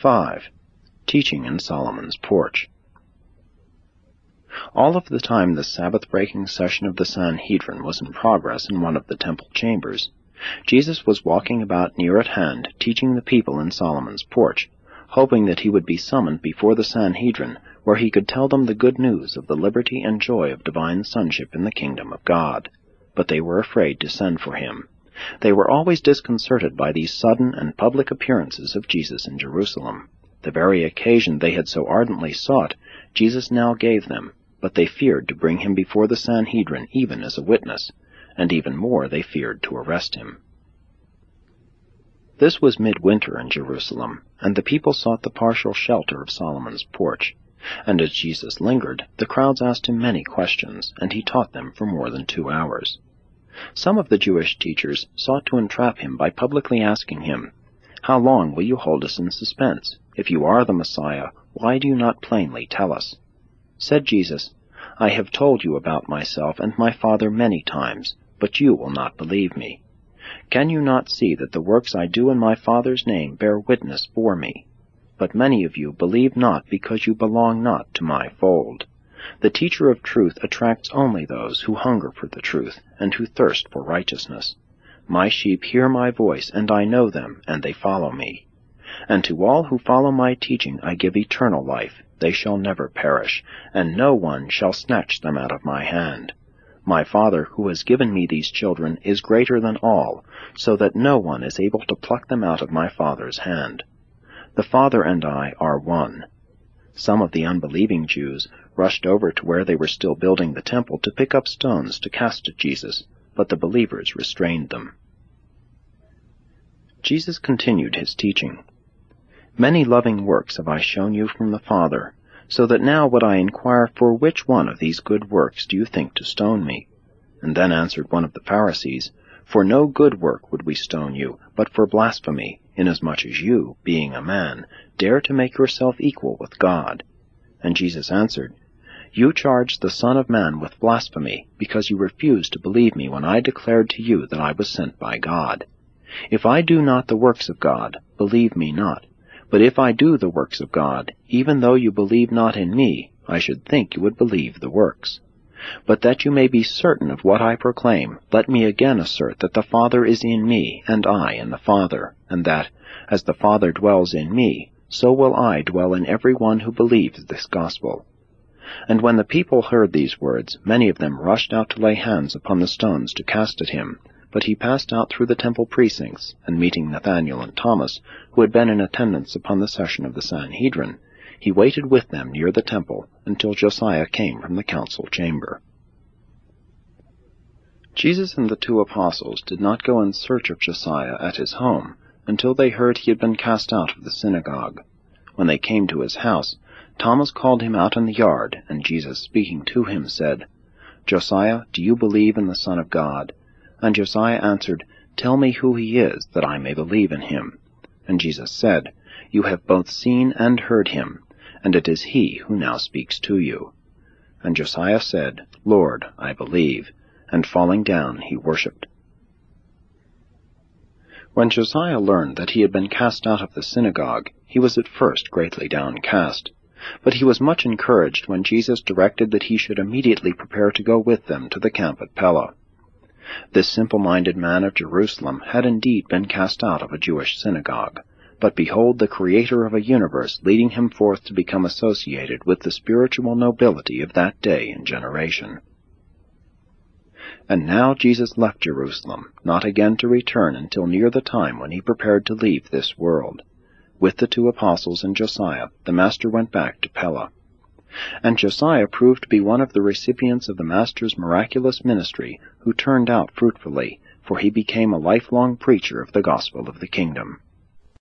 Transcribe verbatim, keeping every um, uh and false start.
five. Teaching in Solomon's Porch. All of the time the Sabbath-breaking session of the Sanhedrin was in progress in one of the temple chambers, Jesus was walking about near at hand, teaching the people in Solomon's Porch, hoping that he would be summoned before the Sanhedrin, where he could tell them the good news of the liberty and joy of divine sonship in the kingdom of God. But they were afraid to send for him. They were always disconcerted by these sudden and public appearances of Jesus in Jerusalem. The very occasion they had so ardently sought, Jesus now gave them, but they feared to bring him before the Sanhedrin even as a witness, and even more they feared to arrest him. This was midwinter in Jerusalem, and the people sought the partial shelter of Solomon's Porch. And as Jesus lingered, the crowds asked him many questions, and he taught them for more than two hours. Some of the Jewish teachers sought to entrap him by publicly asking him, "How long will you hold us in suspense? If you are the Messiah, why do you not plainly tell us?" Said Jesus, "I have told you about myself and my Father many times, but you will not believe me. Can you not see that the works I do in my Father's name bear witness for me? But many of you believe not because you belong not to my fold. The teacher of truth attracts only those who hunger for the truth and who thirst for righteousness. My sheep hear my voice, and I know them, and they follow me. And to all who follow my teaching I give eternal life. They shall never perish, and no one shall snatch them out of my hand. My Father, who has given me these children, is greater than all, so that no one is able to pluck them out of my Father's hand. The Father and I are one." Some of the unbelieving Jews rushed over to where they were still building the temple to pick up stones to cast at Jesus, but the believers restrained them. Jesus continued his teaching. "Many loving works have I shown you from the Father, so that now would I inquire for which one of these good works do you think to stone me?" And then answered one of the Pharisees, "For no good work would we stone you, but for blasphemy, inasmuch as you, being a man, dare to make yourself equal with God." And Jesus answered, "You charge the Son of Man with blasphemy, because you refused to believe me when I declared to you that I was sent by God. If I do not the works of God, believe me not. But if I do the works of God, even though you believe not in me, I should think you would believe the works. But that you may be certain of what I proclaim, let me again assert that the Father is in me, and I in the Father, and that, as the Father dwells in me, so will I dwell in every one who believes this gospel." And when the people heard these words, many of them rushed out to lay hands upon the stones to cast at him. But he passed out through the temple precincts, and meeting Nathanael and Thomas, who had been in attendance upon the session of the Sanhedrin, he waited with them near the temple until Josiah came from the council chamber. Jesus and the two apostles did not go in search of Josiah at his home until they heard he had been cast out of the synagogue. When they came to his house, Thomas called him out in the yard, and Jesus, speaking to him, said, "Josiah, do you believe in the Son of God?" And Josiah answered, "Tell me who he is, that I may believe in him." And Jesus said, "You have both seen and heard him, and it is he who now speaks to you." And Josiah said, "Lord, I believe," and falling down he worshipped. When Josiah learned that he had been cast out of the synagogue, he was at first greatly downcast. But he was much encouraged when Jesus directed that he should immediately prepare to go with them to the camp at Pella. This simple-minded man of Jerusalem had indeed been cast out of a Jewish synagogue, but behold the Creator of a universe leading him forth to become associated with the spiritual nobility of that day and generation. And now Jesus left Jerusalem, not again to return until near the time when he prepared to leave this world. With the two apostles and Josiah, the Master went back to Pella. And Josiah proved to be one of the recipients of the Master's miraculous ministry, who turned out fruitfully, for he became a lifelong preacher of the gospel of the kingdom.